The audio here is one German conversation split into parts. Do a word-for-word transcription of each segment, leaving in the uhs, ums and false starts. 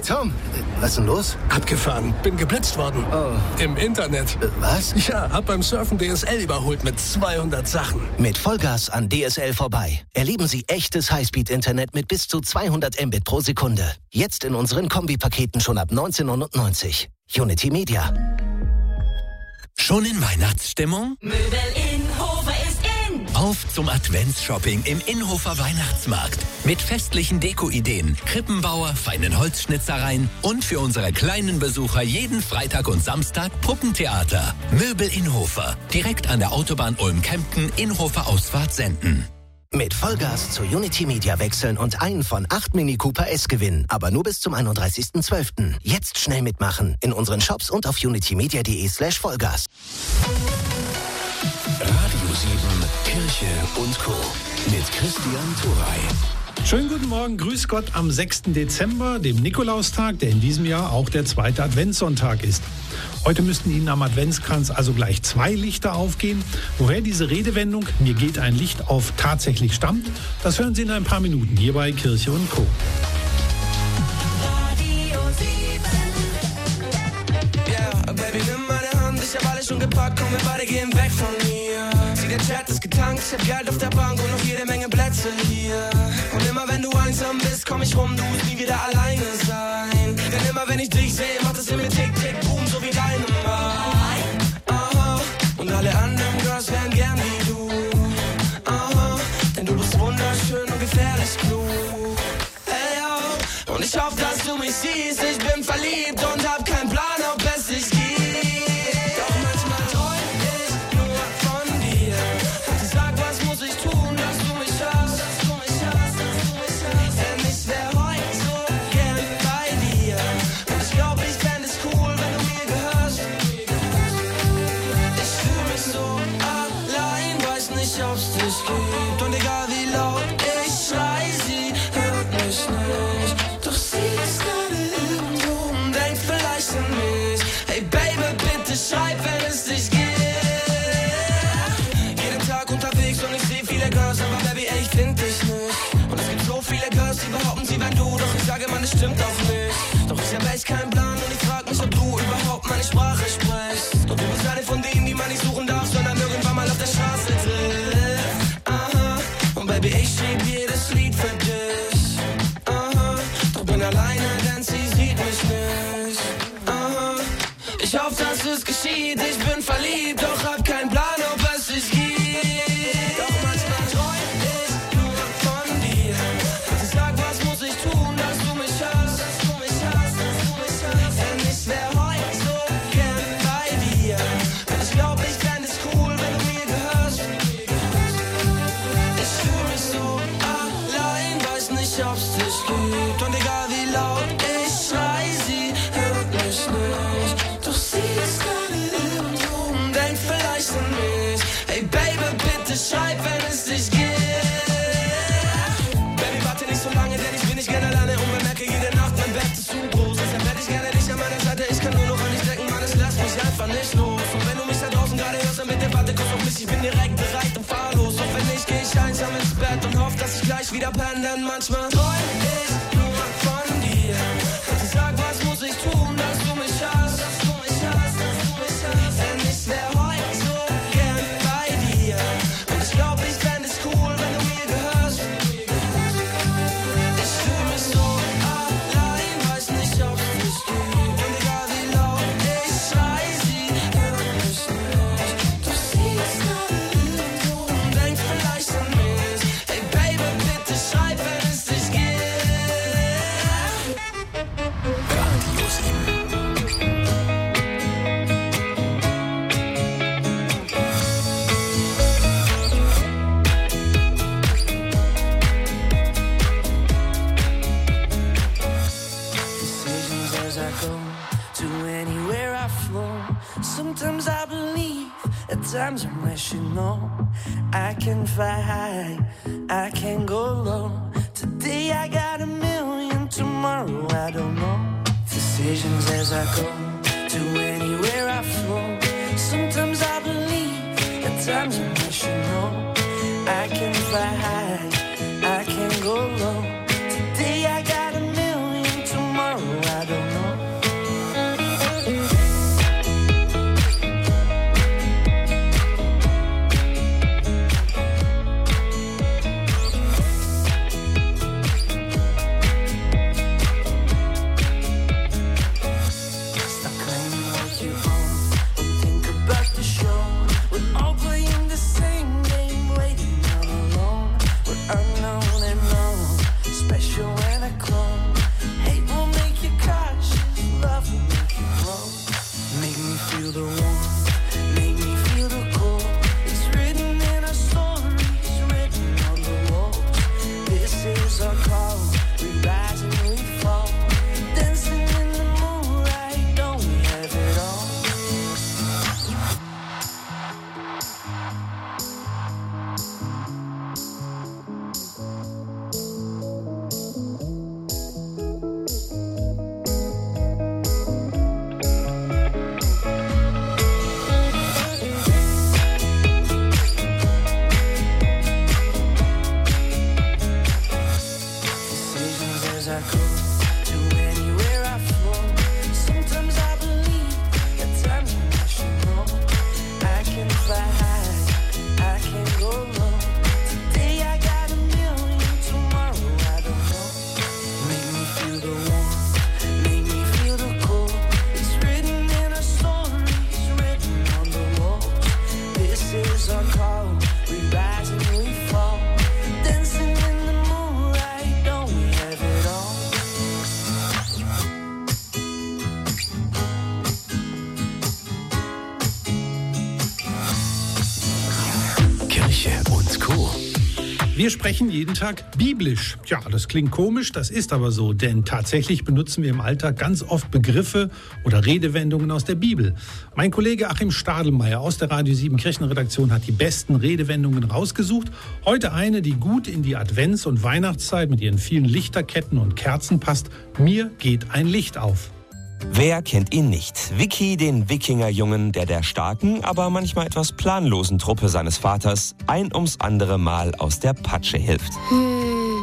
Tom, was ist denn los? Abgefahren, bin geblitzt worden. Oh. Im Internet. Äh, was? Ja, hab beim Surfen D S L überholt mit zweihundert Sachen. Mit Vollgas an D S L vorbei. Erleben Sie echtes Highspeed-Internet mit bis zu zweihundert Mbit pro Sekunde. Jetzt in unseren Kombipaketen schon ab neunzehnhundertneunzig. Unity Media. Schon in Weihnachtsstimmung? Möbel Inhofer ist in. Auf zum Adventsshopping im Inhofer Weihnachtsmarkt. Mit festlichen Deko-Ideen, Krippenbauer, feinen Holzschnitzereien und für unsere kleinen Besucher jeden Freitag und Samstag Puppentheater. Möbel Inhofer. Direkt an der Autobahn Ulm-Kempten, Inhofer Ausfahrt Senden. Mit Vollgas zu Unity Media wechseln und einen von acht Mini Cooper S gewinnen. Aber nur bis zum einunddreißigsten zwölften Jetzt schnell mitmachen. In unseren Shops und auf unitymedia.de slash Vollgas. Radio sieben, Kirche und Co. Mit Christian Thuray. Schönen guten Morgen, grüß Gott am sechsten Dezember, dem Nikolaustag, der in diesem Jahr auch der zweite Adventssonntag ist. Heute müssten Ihnen am Adventskranz also gleich zwei Lichter aufgehen. Woher diese Redewendung, mir geht ein Licht auf, tatsächlich stammt, das hören Sie in ein paar Minuten hier bei Kirche und Co. Yeah, Baby, nimm meine Hand, ich hab alles schon gepackt, komm, wir beide gehen weg von mir. Sieh, der Chat ist getankt, ich hab Geld auf der Bank und noch jede Menge Plätze hier. Und immer wenn du einsam bist, komm ich rum, du musst nie wieder alleine sein. Denn immer wenn ich dich sehe, macht es in mir tick, tick, boom, so wie deine Aha, und alle anderen Girls wären gern wie du. Aha, denn du bist wunderschön und gefährlich klug. Hey, oh, und ich hoffe, dass du mich siehst, ich bin verliebt und hab keinen Plan, ob es sich gibt. Doch manchmal träum ich nur von dir. Sag, was muss ich tun, dass du mich hast, dass du mich hast, dass du mich hast. Denn ich wär heute so gern bei dir. Und ich glaub, ich fänd es cool, wenn du mir gehörst. Ich fühl mich so allein, weiß nicht, ob's dich gibt. Und egal wie laut ich schrei, sie hört mich nicht. Doch sie ist gerade irgendwo und denkt vielleicht an mich. Hey Baby, bitte schreib, wenn es dich gibt. Jeden Tag unterwegs und ich seh viele Girls, aber Baby, ey, ich find dich nicht. Und es gibt so viele Girls, die behaupten, sie wären du. Doch ich sage, man, es stimmt auch nicht. Doch ich hab echt keinen Plan und ich frag mich, ob du überhaupt meine Sprache sprichst. Und du bist eine von denen, die man nicht suchen darf, sondern irgendwann mal auf der Straße trifft. Aha, und Baby, ich schrieb jedes Lied für dich. Aha, doch bin alleine, denn sie sieht mich nicht. Aha, ich hoffe, dass es geschieht, ich bin verliebt, doch hab keinen Plan, ob es sich gibt. Doch manchmal träum ich nur von dir. Sag, was muss ich tun, dass du mich hast, dass du mich hast, dass du mich hast. Denn ich wär heute so gern bei dir. Und ich glaub, ich fänd es cool, wenn du mir gehörst. Ich fühl mich so allein, weiß nicht, ob's dich gibt. Und egal wie laut ich schrei, sie hört mich nicht. Doch sie ist gerade irgendwo und denkt vielleicht an mich. Hey Baby, bitte schreib, wenn es dich gibt. Baby, warte nicht so lange, denn ich bin nicht gerne alleine und bemerke jede Nacht, mein Bett ist zu groß. Deshalb hätte ich gerne dich an meiner Seite, ich kann nur noch an dich denken, Mann, es lässt mich einfach nicht los. Und wenn du mich da draußen gerade hörst, dann bitte warte kurz auf mich, ich bin direkt bereit und fahr los. Doch wenn nicht, geh ich einsam ins Bett und hoffe, dass ich gleich wieder penne, denn manchmal träum ich nur von dir. Sag, was muss ich tun, dass du mich hast, dass du mich hast, dass du mich hast. Denn ich wär heute so gern bei dir. Und ich glaub, ich fänd es cool, wenn du mir gehörst. Ich fühl mich so allein, weiß nicht, ob's dich gibt. Und egal wie laut ich schrei, sie hört mich nicht. Doch sie ist gerade irgendwo und denkt vielleicht an mich. Hey Baby, bitte schreib, wenn es dich gibt. Radio sieben. Decisions as I go to anywhere I flow. Sometimes I believe, at times I wish you know. I can fly high, I can go low. Today I got a million, tomorrow I don't know. Decisions as I go to anywhere I flow. Sometimes I believe, at times I wish you know. I can fly high, I can go low. Today I got a million, tomorrow I Wir sprechen jeden Tag biblisch. Tja, das klingt komisch, das ist aber so, denn tatsächlich benutzen wir im Alltag ganz oft Begriffe oder Redewendungen aus der Bibel. Mein Kollege Achim Stadelmeier aus der Radio sieben Kirchenredaktion hat die besten Redewendungen rausgesucht. Heute eine, die gut in die Advents- und Weihnachtszeit mit ihren vielen Lichterketten und Kerzen passt. Mir geht ein Licht auf. Wer kennt ihn nicht? Vicky, den Wikingerjungen, der der starken, aber manchmal etwas planlosen Truppe seines Vaters ein ums andere Mal aus der Patsche hilft. Hm.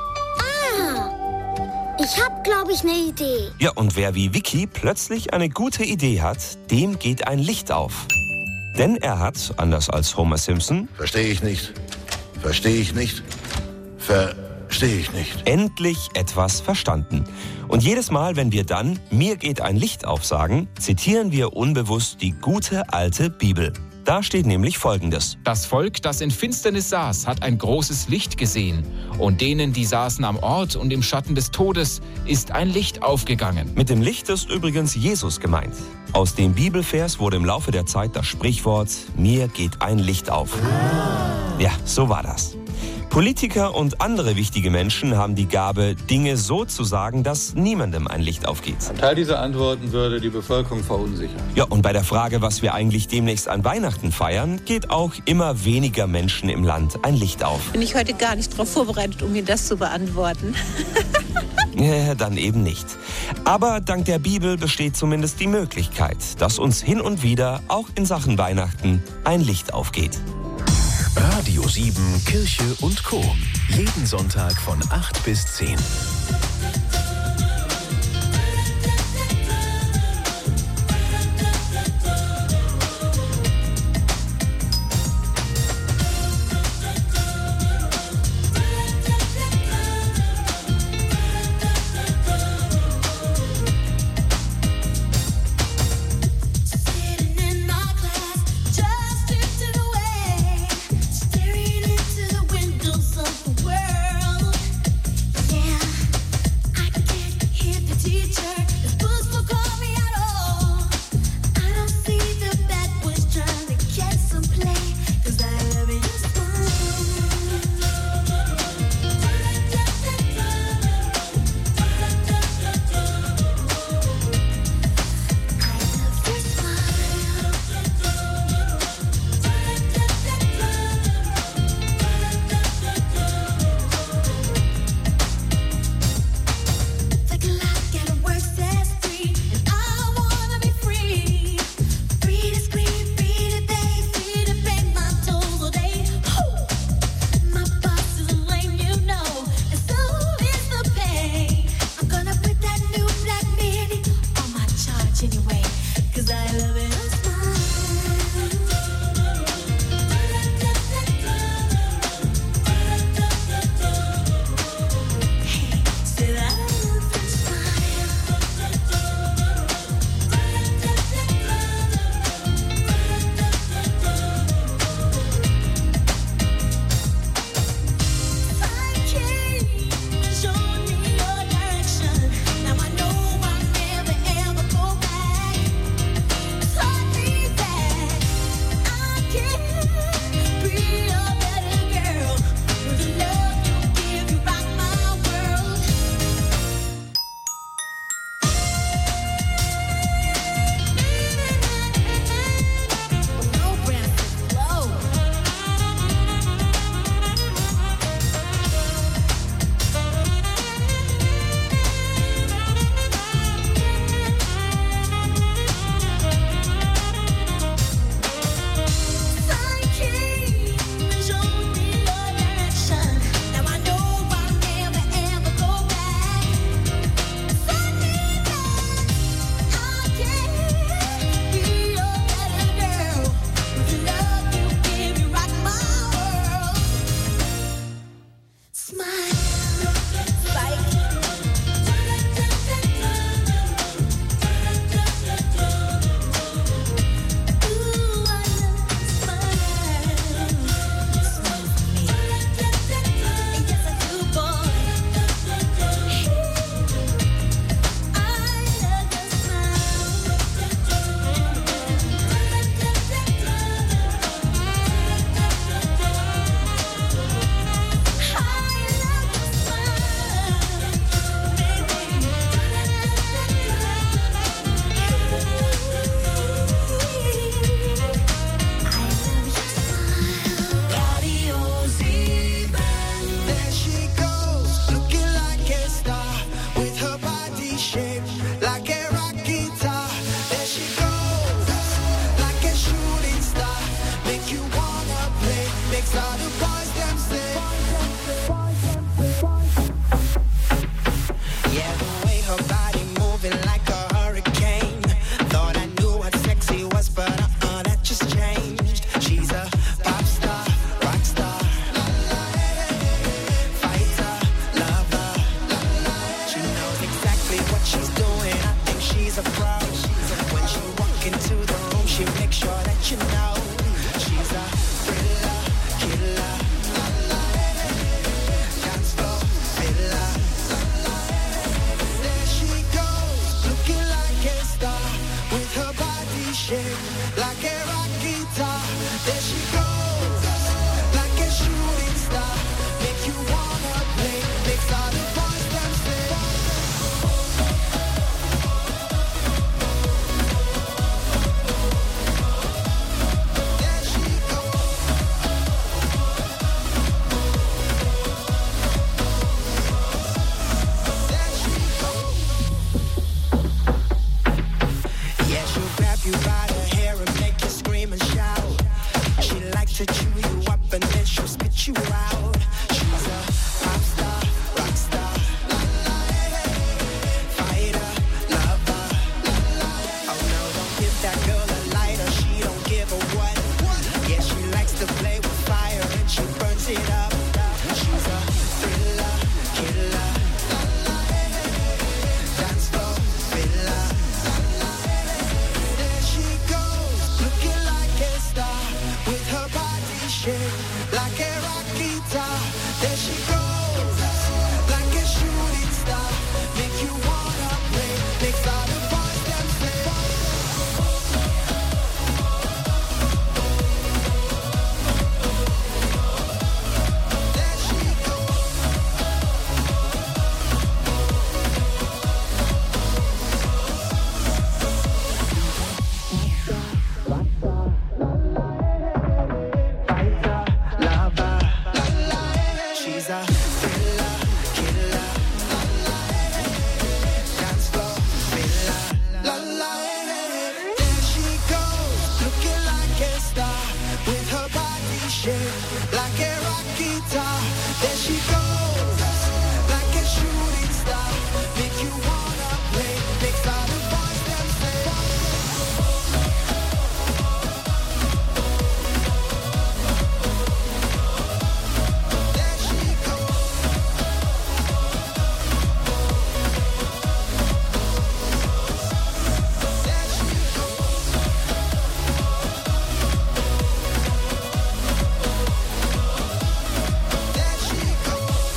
Ah, ich hab, glaube ich, eine Idee. Ja, und wer wie Vicky plötzlich eine gute Idee hat, dem geht ein Licht auf. Denn er hat, anders als Homer Simpson, Verstehe ich nicht, verstehe ich nicht, verstehe ich nicht, endlich etwas verstanden. Und jedes Mal, wenn wir dann "Mir geht ein Licht auf" sagen, zitieren wir unbewusst die gute alte Bibel. Da steht nämlich Folgendes: Das Volk, das in Finsternis saß, hat ein großes Licht gesehen. Und denen, die saßen am Ort und im Schatten des Todes, ist ein Licht aufgegangen. Mit dem Licht ist übrigens Jesus gemeint. Aus dem Bibelvers wurde im Laufe der Zeit das Sprichwort "Mir geht ein Licht auf". Ja, so war das. Politiker und andere wichtige Menschen haben die Gabe, Dinge so zu sagen, dass niemandem ein Licht aufgeht. Ein Teil dieser Antworten würde die Bevölkerung verunsichern. Ja, und bei der Frage, was wir eigentlich demnächst an Weihnachten feiern, geht auch immer weniger Menschen im Land ein Licht auf. Bin ich heute gar nicht darauf vorbereitet, um mir das zu beantworten. Ja, dann eben nicht. Aber dank der Bibel besteht zumindest die Möglichkeit, dass uns hin und wieder auch in Sachen Weihnachten ein Licht aufgeht. Radio sieben, Kirche und Co. Jeden Sonntag von acht bis zehn. Staring into the windows of the world. Yeah. she's a pro. When she walk into the room, she makes sure that you know she's a thriller, killer. Dance floor filler. There she goes, looking like a star, with her body shaped like a rock guitar. There she goes, like a shooting star, make you wanna play, makes all the boys them say. There she goes. There she goes. Yeah, she'll grab you by the hair and make you scream and shout. She likes to chew you up and then she'll spit you out. She's a pop star, rock star, fighter, lover. Oh no, don't give that girl a lighter, she don't give a what. Yeah, she likes to play with fire and she burns it up. She's a thriller, killer, dance floor filler. There she goes, looking like a star, with her body shaped like a rock guitar. There she goes, like a shooting star, make you wanna play, makes all the boys them say. There she goes. Lover, she's a thriller, killer, dance floor filler. La la, there she goes, looking like a star, with her body shaped like a rock guitar. There she goes, like a shooting star, make you wanna play, makes all the boys them say. There she goes. There she goes. There she goes.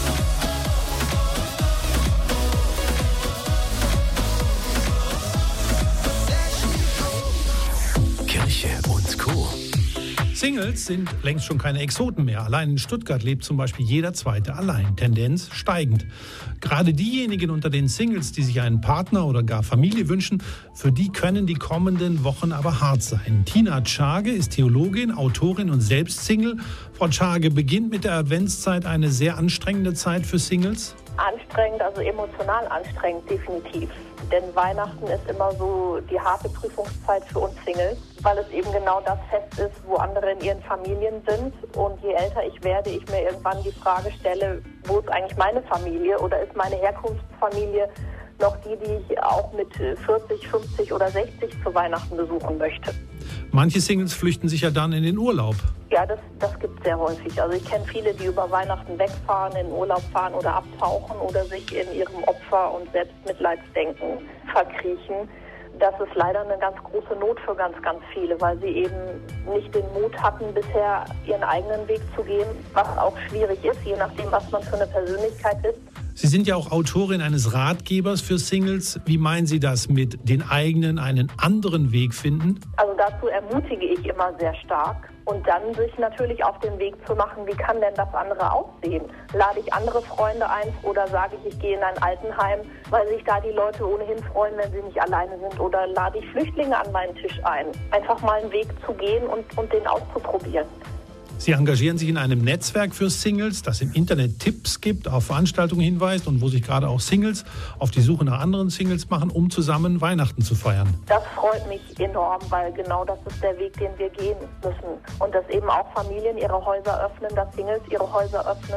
There she goes. Kirche und Co. Singles sind längst schon keine Exoten mehr. Allein in Stuttgart lebt zum Beispiel jeder Zweite allein. Tendenz steigend. Gerade diejenigen unter den Singles, die sich einen Partner oder gar Familie wünschen, für die können die kommenden Wochen aber hart sein. Tina Tschage ist Theologin, Autorin und selbst Single. Frau Tschage, beginnt mit der Adventszeit eine sehr anstrengende Zeit für Singles? Anstrengend, also emotional anstrengend, definitiv. Denn Weihnachten ist immer so die harte Prüfungszeit für uns Singles, weil es eben genau das Fest ist, wo andere in ihren Familien sind. Und je älter ich werde, ich mir irgendwann die Frage stelle, wo ist eigentlich meine Familie oder ist meine Herkunftsfamilie noch die, die ich auch mit vierzig, fünfzig oder sechzig zu Weihnachten besuchen möchte. Manche Singles flüchten sich ja dann in den Urlaub. Ja, das, das gibt es sehr häufig. Also ich kenne viele, die über Weihnachten wegfahren, in den Urlaub fahren oder abtauchen oder sich in ihrem Opfer- und Selbstmitleidsdenken verkriechen. Das ist leider eine ganz große Not für ganz, ganz viele, weil sie eben nicht den Mut hatten, bisher ihren eigenen Weg zu gehen, was auch schwierig ist, je nachdem, was man für eine Persönlichkeit ist. Sie sind ja auch Autorin eines Ratgebers für Singles. Wie meinen Sie das mit den eigenen einen anderen Weg finden? Also dazu ermutige ich immer sehr stark. Und dann sich natürlich auf den Weg zu machen, wie kann denn das andere aussehen? Lade ich andere Freunde ein oder sage ich, ich gehe in ein Altenheim, weil sich da die Leute ohnehin freuen, wenn sie nicht alleine sind? Oder lade ich Flüchtlinge an meinen Tisch ein? Einfach mal einen Weg zu gehen und, und den auszuprobieren. Sie engagieren sich in einem Netzwerk für Singles, das im Internet Tipps gibt, auf Veranstaltungen hinweist und wo sich gerade auch Singles auf die Suche nach anderen Singles machen, um zusammen Weihnachten zu feiern. Das freut mich enorm, weil genau das ist der Weg, den wir gehen müssen. Und dass eben auch Familien ihre Häuser öffnen, dass Singles ihre Häuser öffnen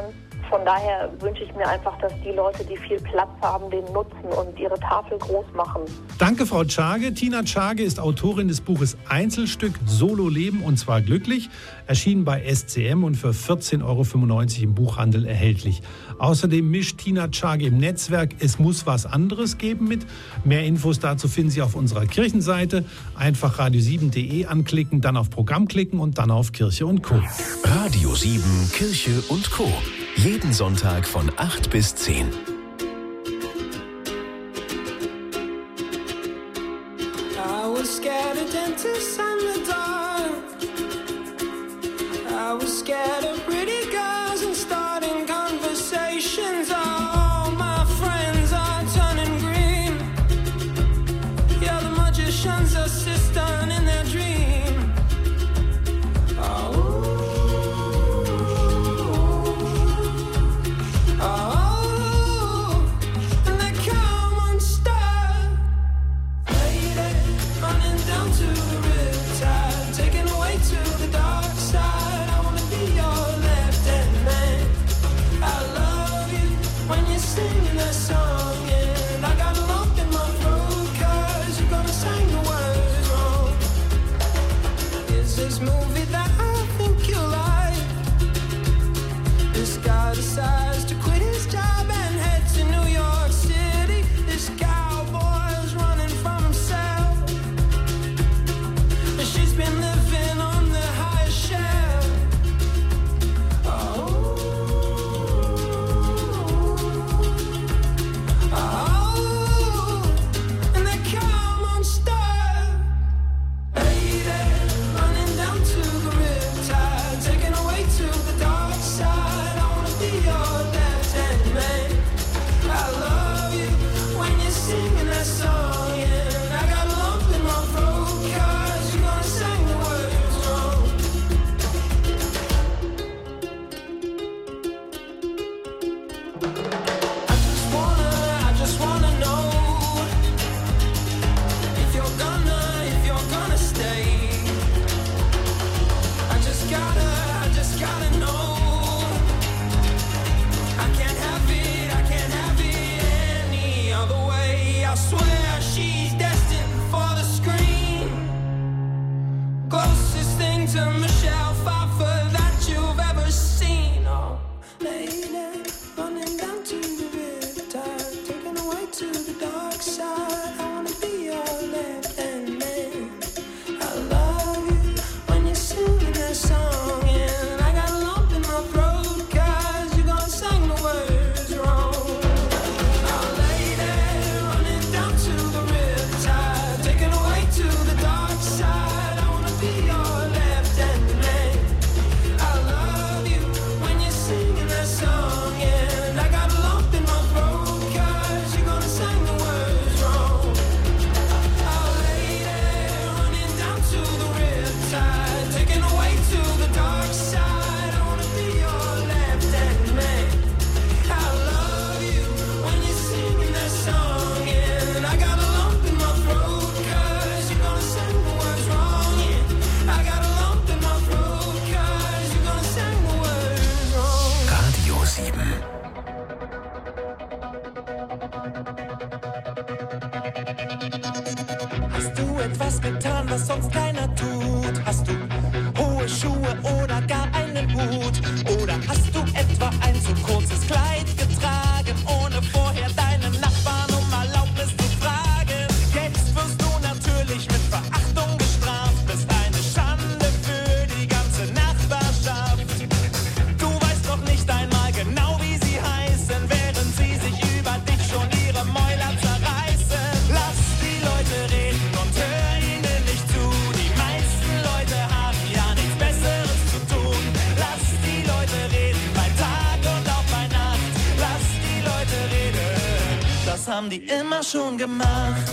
Von daher wünsche ich mir einfach, dass die Leute, die viel Platz haben, den nutzen und ihre Tafel groß machen. Danke, Frau Tschage. Tina Tschage ist Autorin des Buches Einzelstück Solo Leben und zwar glücklich, erschienen bei S C M und für vierzehn Euro fünfundneunzig im Buchhandel erhältlich. Außerdem mischt Tina Tschage im Netzwerk Es muss was anderes geben mit. Mehr Infos dazu finden Sie auf unserer Kirchenseite. Einfach radio sieben punkt de anklicken, dann auf Programm klicken und dann auf Kirche und Co. Radio sieben, Kirche und Co. Jeden Sonntag von acht bis zehn. I was scared of dentists and the dark. I was scared of pretty girls and starting conversations. All my friends are turning green. You're the magician's assistant in their dream. Oh. etwas getan, was sonst keiner tut? Hast du hohe Schuhe oder gar einen Hut? Oder hast du etwa ein zu kurzes Kleid getragen, ohne vorher deinen Nachbarn um Erlaubnis zu fragen? Jetzt wirst du natürlich mit Verachtung bestraft, bist eine Schande für die ganze Nachbarschaft. Du weißt doch nicht einmal genau, wie sie heißen, während sie sich über dich schon ihre Mäuler zerreißen. Lass die Leute reden und hör ihnen nicht zu. Die meisten Leute haben ja nichts Besseres zu tun. Lass die Leute reden bei Tag und auch bei Nacht. Lass die Leute reden, das haben die immer schon gemacht.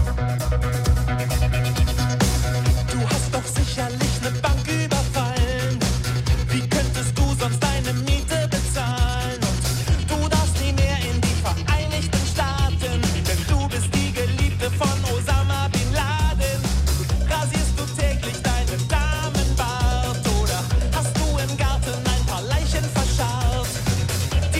Du hast doch sicherlich eine Bank überfallen. Wie könntest du sonst deine Miete bezahlen? Und du darfst nie mehr in die Vereinigten Staaten, denn du bist die Geliebte von Osama Bin Laden. Rasierst du täglich deinen Damenbart oder hast du im Garten ein paar Leichen verscharrt?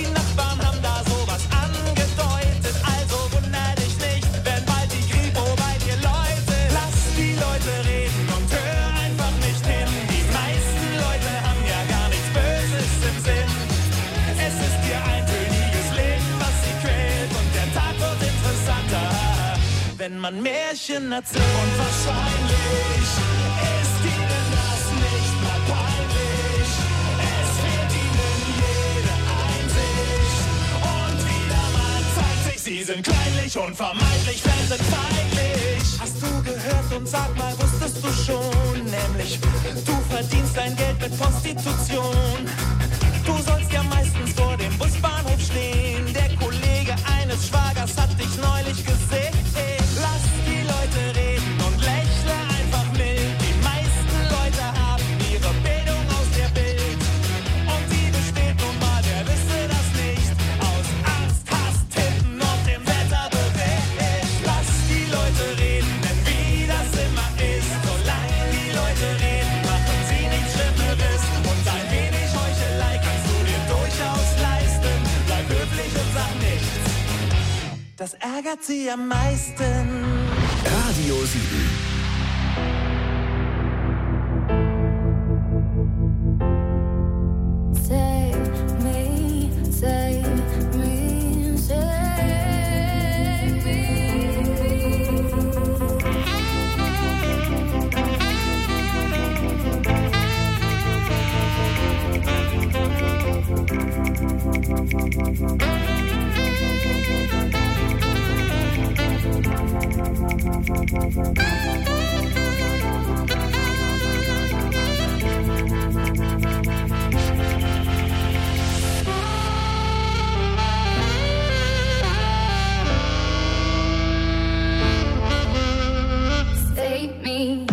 wenn man Märchen erzählt. Und wahrscheinlich ist ihnen das nicht mal peinlich. Es fehlt ihnen jede Einsicht. Und wieder mal zeigt sich, sie sind kleinlich und vermeintlich fremdenfeindlich. Hast du gehört und sag mal, wusstest du schon? Nämlich, du verdienst dein Geld mit Prostitution. Du sollst ja meistens vor dem Busbahnhof stehen. Der Kollege eines Schwagers hat dich neulich gesehen. Lass die Leute reden und lächle einfach mild. Die meisten Leute haben ihre Bildung aus der Bild. Und die besteht nun mal, wer wisse das nicht, aus Angst, Hass, Tippen und dem Wetterbericht. Lass die Leute reden, denn wie das immer ist, solange die Leute reden, machen sie nichts Schlimmeres. Und ein wenig Heuchelei kannst du dir durchaus leisten. Bleib höflich und sag nichts. Das ärgert sie am meisten. Radio sieben. Save me, save me, save Save me.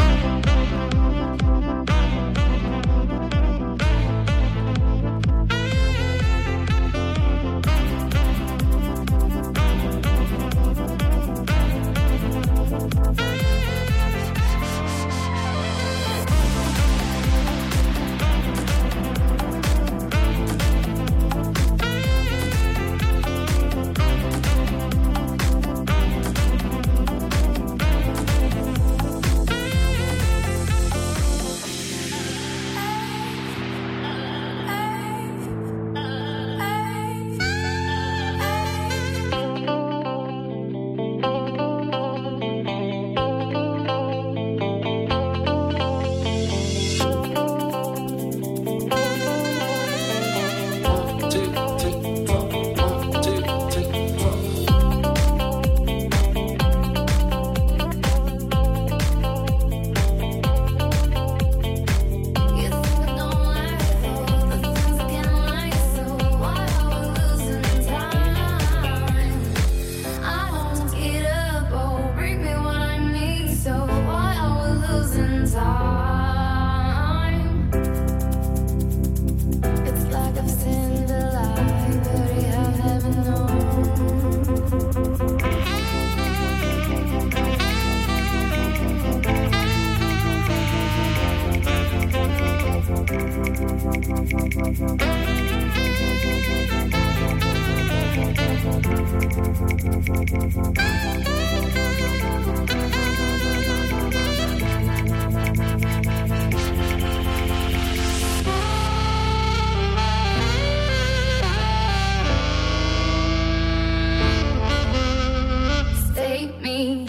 Save me.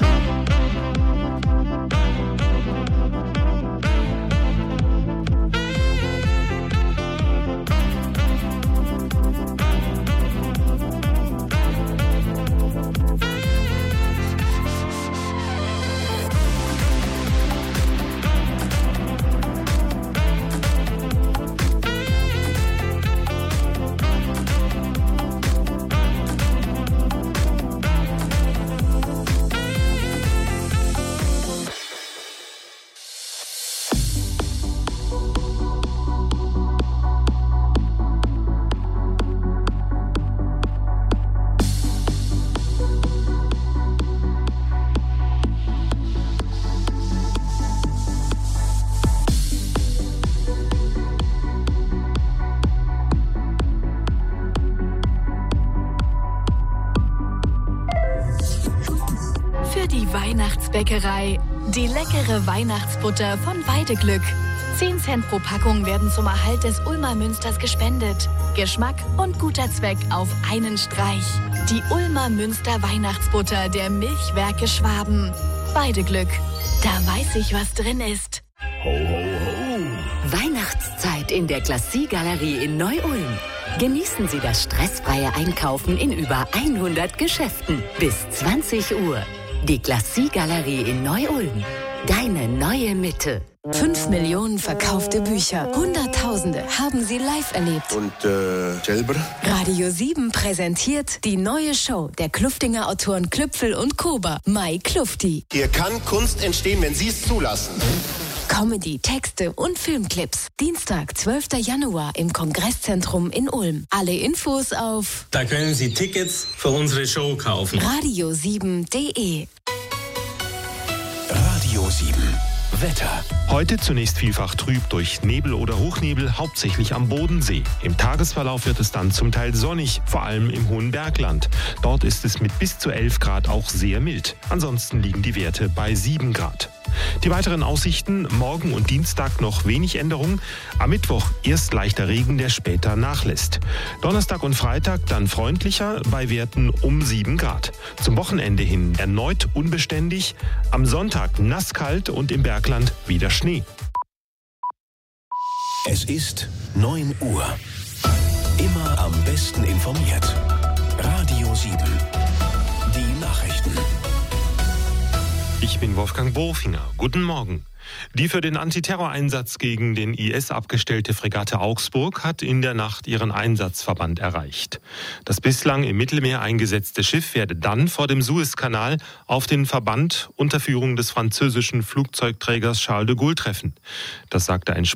Die Weihnachtsbäckerei. Die leckere Weihnachtsbutter von Weideglück. zehn Cent pro Packung werden zum Erhalt des Ulmer Münsters gespendet. Geschmack und guter Zweck auf einen Streich. Die Ulmer Münster Weihnachtsbutter der Milchwerke Schwaben. Weideglück. Da weiß ich, was drin ist. Ho, ho, ho. Weihnachtszeit in der Glacis-Galerie in Neu-Ulm. Genießen Sie das stressfreie Einkaufen in über hundert Geschäften bis zwanzig Uhr. Die Glacis-Galerie in Neu-Ulm. Deine neue Mitte. Fünf Millionen verkaufte Bücher. Hunderttausende haben sie live erlebt. Und äh, selber? Radio sieben präsentiert die neue Show der Kluftinger Autoren Klüpfel und Kober. Mai Klufti. Hier kann Kunst entstehen, wenn Sie es zulassen. Comedy, Texte und Filmclips. Dienstag, zwölfter Januar im Kongresszentrum in Ulm. Alle Infos auf Da können Sie Tickets für unsere Show kaufen. radio sieben punkt de. Radio sieben. Wetter. Heute zunächst vielfach trüb durch Nebel oder Hochnebel, hauptsächlich am Bodensee. Im Tagesverlauf wird es dann zum Teil sonnig, vor allem im hohen Bergland. Dort ist es mit bis zu elf Grad auch sehr mild. Ansonsten liegen die Werte bei sieben Grad. Die weiteren Aussichten: morgen und Dienstag noch wenig Änderung. Am Mittwoch erst leichter Regen, der später nachlässt. Donnerstag und Freitag dann freundlicher, bei Werten um sieben Grad. Zum Wochenende hin erneut unbeständig. Am Sonntag nasskalt und im Bergland wieder Schnee. Es ist neun Uhr. Immer am besten informiert. Radio sieben. Die Nachrichten. Ich bin Wolfgang Bofinger. Guten Morgen. Die für den Antiterroreinsatz gegen den I S abgestellte Fregatte Augsburg hat in der Nacht ihren Einsatzverband erreicht. Das bislang im Mittelmeer eingesetzte Schiff werde dann vor dem Suezkanal auf den Verband unter Führung des französischen Flugzeugträgers Charles de Gaulle treffen. Das sagte ein